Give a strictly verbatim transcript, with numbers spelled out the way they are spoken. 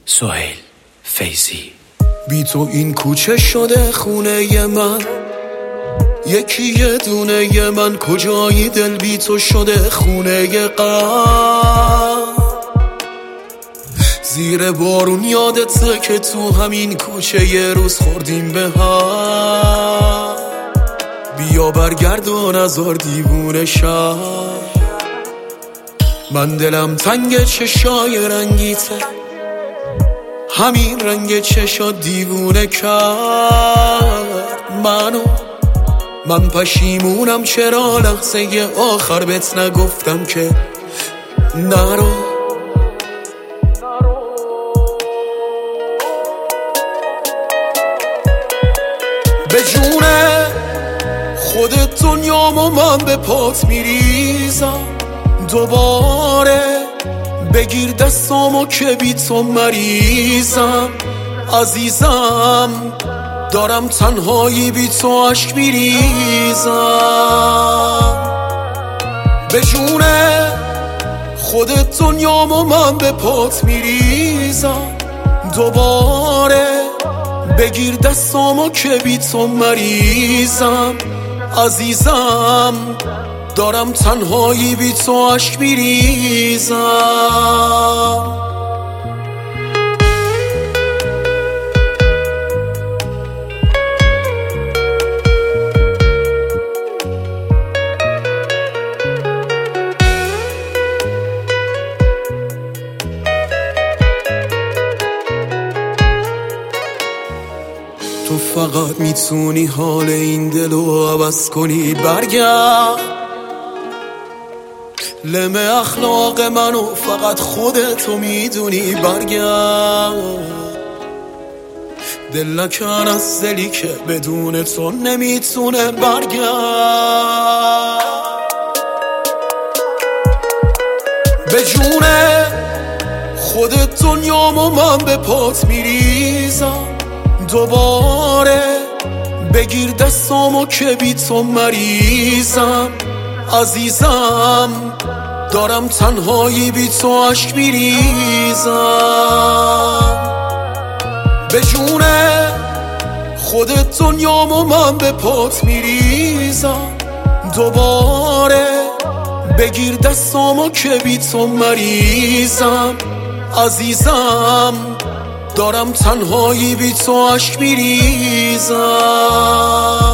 سهیل فیضی. بی تو این کوچه شده خونه من، یکی یه دونه ی من. کجایی دل بی تو شده خونه غم. زیر بارون یادته که تو همین کوچه یه روز خوردیم به هم. بیا برگرد و نزار دیوونه شم. من دلم تنگ چشای رنگیته، همین رنگ چشا دیوونه کرد منو. من پشیمونم چرا لحظه آخر بهت نگفتم که نرو. به جونه خودت دنیامو من به پات میریزم. دوباره بگیر دستامو که بی تو مریضم. عزیزم دارم تنهایی بی تو عشق میریزم. به جونه خودت دنیامو من به پات میریزم. دوباره بگیر دستامو که بی تو مریضم. عزیزم دارم تنهایی بی تو عشق میریزم. تو فقط میتونی حال این دلو عوض کنی. برگرد لم اخلاق منو فقط خودتو میدونی. برگرد دل نکن از دلی که بدون تو نمیتونه. برگرد به جونه خودت دنیامو من به پات میریزم. دوباره بگیر دستامو که بی تو مریضم. عزیزم دارم تنهایی بی تو عشق میریزم. به جونه خودت دنیامو من به پات میریزم. دوباره بگیر دستامو که بی تو مریضم. عزیزم دارم تنهایی بی تو عشق میریزم.